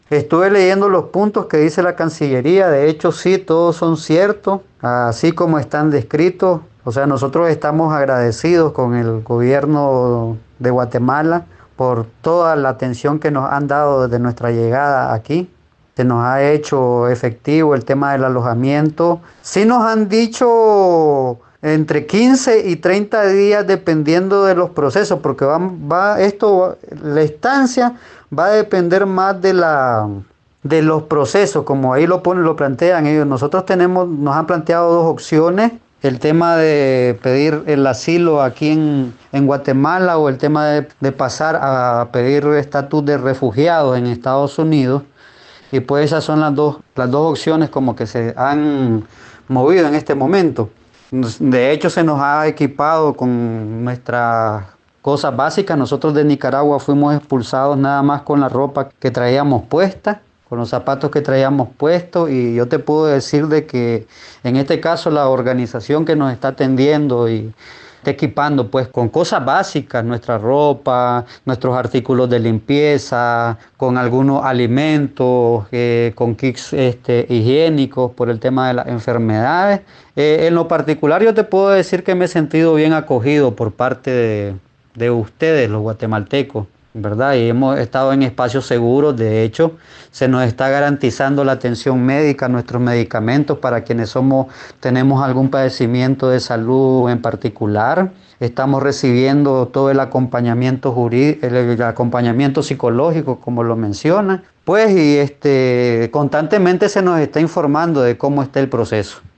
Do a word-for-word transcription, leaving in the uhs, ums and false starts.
Estuve leyendo los puntos que dice la Cancillería, de hecho sí, todos son ciertos, así como están descritos. O sea, nosotros estamos agradecidos con el gobierno de Guatemala por toda la atención que nos han dado desde nuestra llegada aquí. Se nos ha hecho efectivo el tema del alojamiento. Sí nos han dicho entre quince y treinta días dependiendo de los procesos, porque va, va esto, la estancia va a depender más de la de los procesos, como ahí lo ponen, lo plantean ellos. Nosotros tenemos, nos han planteado dos opciones, el tema de pedir el asilo aquí en, en Guatemala o el tema de, de pasar a pedir estatus de refugiados en Estados Unidos. Y pues esas son las dos, las dos opciones como que se han movido en este momento. De hecho, se nos ha equipado con nuestras cosas básicas. Nosotros de Nicaragua fuimos expulsados nada más con la ropa que traíamos puesta, con los zapatos que traíamos puestos. Y yo te puedo decir de que en este caso la organización que nos está atendiendo y está equipando pues con cosas básicas, nuestra ropa, nuestros artículos de limpieza, con algunos alimentos, eh, con kits este, higiénicos por el tema de las enfermedades. Eh, en lo particular yo te puedo decir que me he sentido bien acogido por parte de, de ustedes, los guatemaltecos, ¿verdad? Y hemos estado en espacios seguros. De hecho, se nos está garantizando la atención médica, nuestros medicamentos para quienes somos, tenemos algún padecimiento de salud en particular. Estamos recibiendo todo el acompañamiento jurídico, el, el acompañamiento psicológico, como lo menciona. Pues, y este, constantemente se nos está informando de cómo está el proceso.